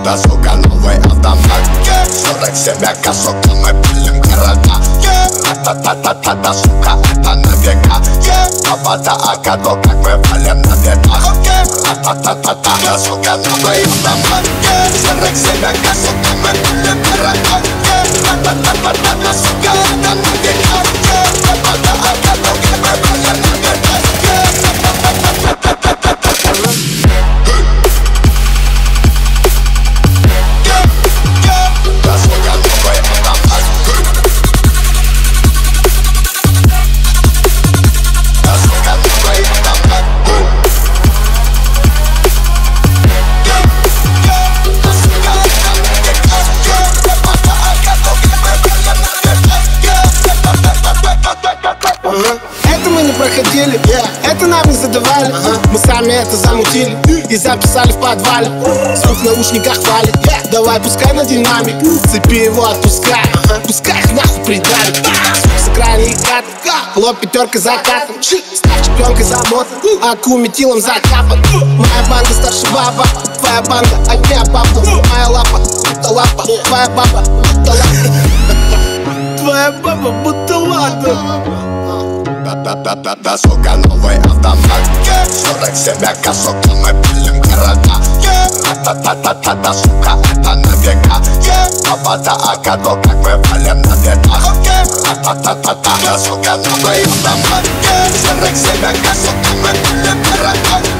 Да, сука, новый автомат. 47 косок, мы пилим города. Та-та-та-та-та, сука, это на века. Папа-то акадо, как мы валим на бедах. Та-та-та-та-та, да, сука, новый автомат. 47 косок, мы пилим города. Та-та-та-та-та, сука, это на века. Папа-то акадо, как мы валим на бедах. Это мы не проходили, это нам не задавали. Мы сами это замутили и записали в подвале. Звук в наушниках валит, давай пускай на динамик. Цепи его отпускай, пускай их нахуй придавит. Звук с экрана и кат, лоб пятеркой закатан. Ставчик пленкой замотан, аку метилом закапан. Моя банда старше баба, твоя банда огня баба. Моя лапа, будто лапа, твоя баба, будто лапа. Твоя баба, будто лапа. Да-да-да-да, сука, новый автомат. 47 косок, мы пилим города. Та-та-та-та-та, сука, это на века. Папа-то акадо, как мы валим на бедах. Та-та-та-та-та, сука, новый автомат. 47 косок, мы пилим города.